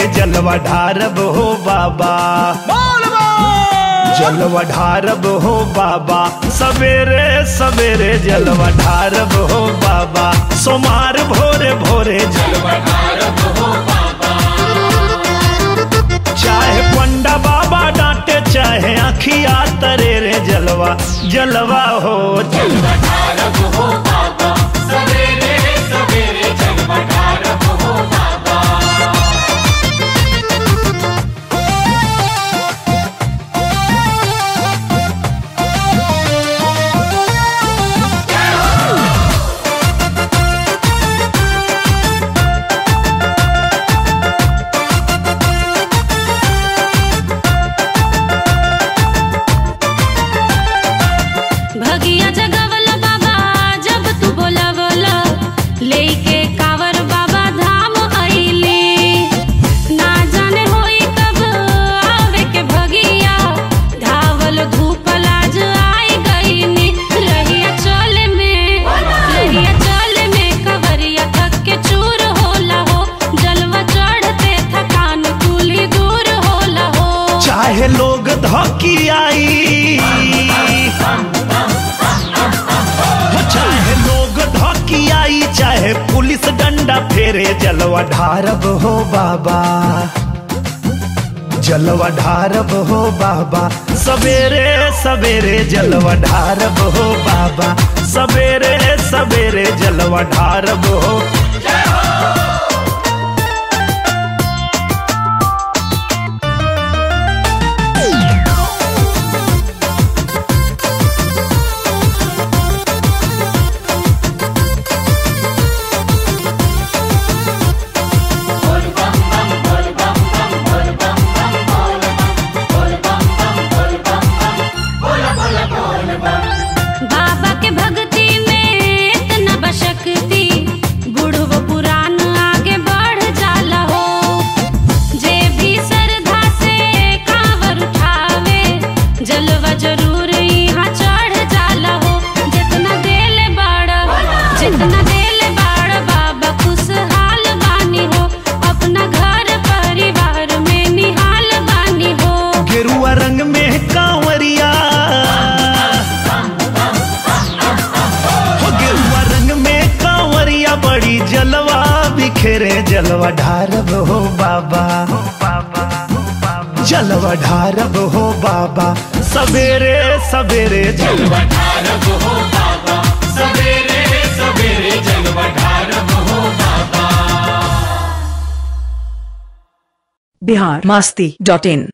जलवा ढारब हो बाबा, जलवा ढारब हो बाबा, सवेरे सवेरे जलवा ढारब हो बाबा, सोमार भोरे भोरे जलवा ढारब हो बाबा। चाहे पंडा बाबा डांटे चाहे आखिया तरे रे जलवा जलवा हो, जलवा ढारब हो बाबा, सवेरे सवेरे जलवा ढारब हो बाबा। भगिया जगवल बाबा जब तू बोलवला, लेके कावर बाबा धाम आइले, ना जाने होई कब आवे के भगिया, धावल धूप लाज आई गईनी, रहिया चले में कवरिया थक के चूर होला हो, जलवा चढ़ते थकान कुली दूर होला हो। चाहे लोग धोकी आई, चाहे लोग धोकी आई, चाहे पुलिस डंडा फेरे जलवा ढारब हो बाबा, जलवा ढारब हो बाबा, सवेरे सवेरे जलवा ढारब हो बाबा, सवेरे सवेरे जलवा ढारब हो। बाबा के भक्ति में इतना बशक्ति, बूढ़ो पुरान आगे बढ़ जाला हो, जे भी श्रद्धा से कांवर उठावे, जलवा जरूर यहाँ चढ़ जाला हो। जितना देले बाड़ बाबा खुशहाल बानी हो, अपना घर परिवार में निहाल बानी हो। गेरुआ रंग में कांवरिया, गेरुआ रंग में कांवरिया, बड़ी जलवा बिखेरे जलवा ढारब हो बाबा, जलवा ढारब हो बाबा, सवेरे सवेरे जलवा ढारब हो बाबा, सवेरे सवेरे जलवा ढारब हो बाबा। biharmasti.in